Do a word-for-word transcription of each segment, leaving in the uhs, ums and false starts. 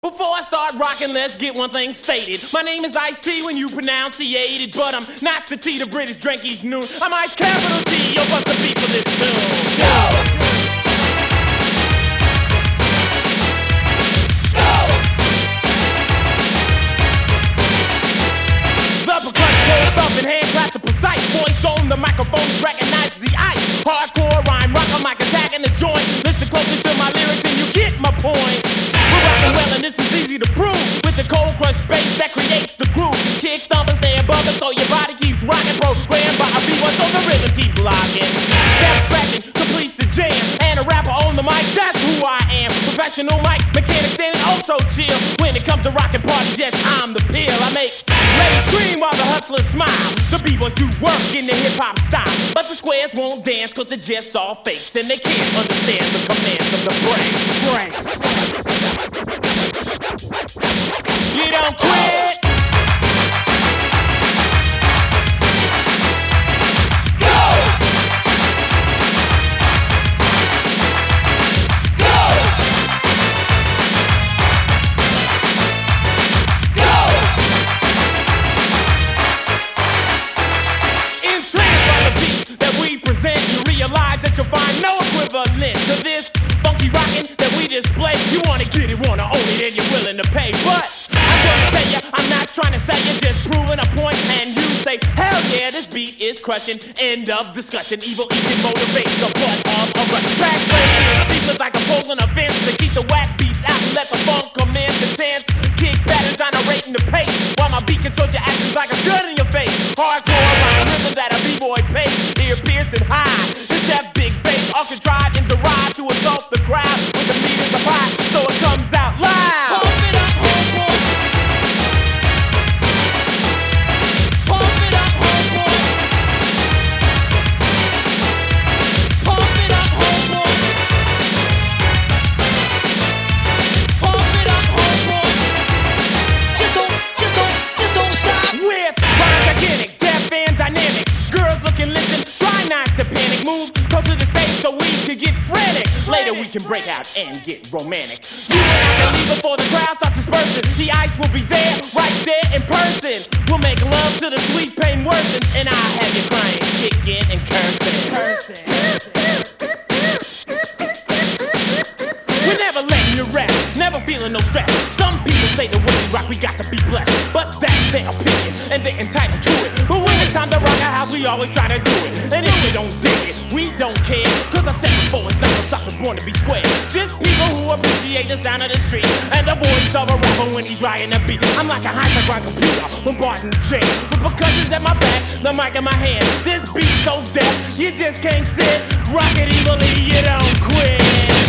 Before I start rocking, let's get one thing stated. My name is Ice-T when you pronunciate it, but I'm not the T the British drank each noon. I'm Ice capital T, yo, bust the beat for this tune. Go! Hand claps a precise voice on the microphone, recognize the ice. Hardcore rhyme, rock a mic, attacking the joint. Listen closely to my lyrics and you get my point. We're rocking well and this is easy to prove. With the cold crush bass that creates the groove. Kick thumpers, stay above it so your body keeps rocking. Programmed by a B one so the rhythm keeps locking. Tap scratching completes the jam. And a rapper on the mic, that's who I am. Professional mic, mechanic standing oh so chill. When it comes to rocking parties, yes, I'm the pill. I make ladies scream while the hustlers smile. The b-boys do work in the hip-hop style. But the squares won't dance cause they're just all fakes. And they can't understand the commands of the breaks. You don't quit. You'll find no equivalent to this funky rockin' that we display. You wanna get it, wanna own it, and you're willing to pay. But I'm gonna tell you, I'm not trying to sell you, just proving a point. And you say, hell yeah, this beat is crushing. End of discussion. Evil E can motivate the butt of a rush. Track playing in sequence like opposing events to keep the whack beats out and let the funk commence to dance. Kick patterns on a rate and the pace, while my beat controls your actions like a gun in your face. Hardcore rhyme rhythm that a b-boy pace. Ear piercing high. That big bass, all contrived and derived to assault the crowd with the meters of high, so it comes out loud. Pump it up, homeboy. Pump it up, homeboy. Pump it up, homeboy. Pump it up, homeboy. Just don't, just don't, just don't stop. With rhyme gigantic, deaf and dynamic. Girls look and listen, try not to panic. Move close to the stage so we can get frantic. Later we can break out and get romantic. You won't have to leave before the crowd starts dispersing. The ice will be there, right there in person. We'll make love till the sweet pain worsens, and I'll have you crying, kicking and cursing. cursing. We're never letting you rest, never feeling no stress. Some people say the way we rock we got to be blessed, but that's their opinion and they're entitled to it. But when it's time to rock our house, we always try to do it. And if we don't dig it, we don't care. Cause I said before, it's not a sucker born to be square. Just people who appreciate the sound of the street and the voice of a rapper when he's riding the beat. I'm like a hypergrind computer when Barton J. With percussions at my back, the mic in my hand. This beat so deaf, you just can't sit. Rock it evilly, you don't quit.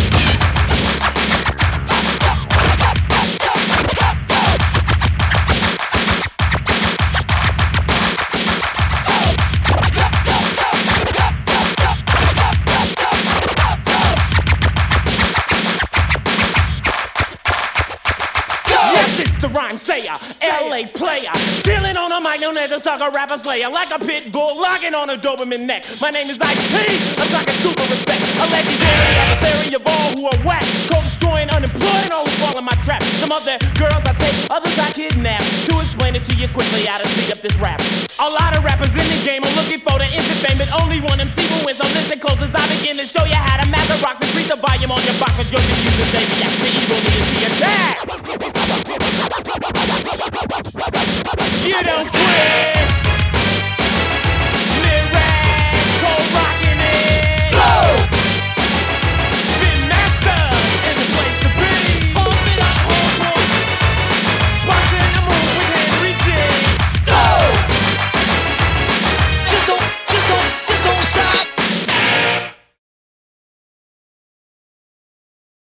Rhyme sayer, L A player, chilling on a mic known as a sucker rapper slayer, like a pit bull locking on a Doberman neck. My name is Ice-T, I'm talking super respect, a legendary adversary of all who are whack, cold-destroying, unemployed, and all who fall in my trap. Some of the girls I take, others I kidnap. To explain it to you quickly, how to speed up this rap. A lot of rappers in the game are looking for the instant fame, but only one M C will win. So listen close as I begin to show you how to master rocks. Increase the volume on your box, cause you'll be using baby. That's the evil need to be attacked.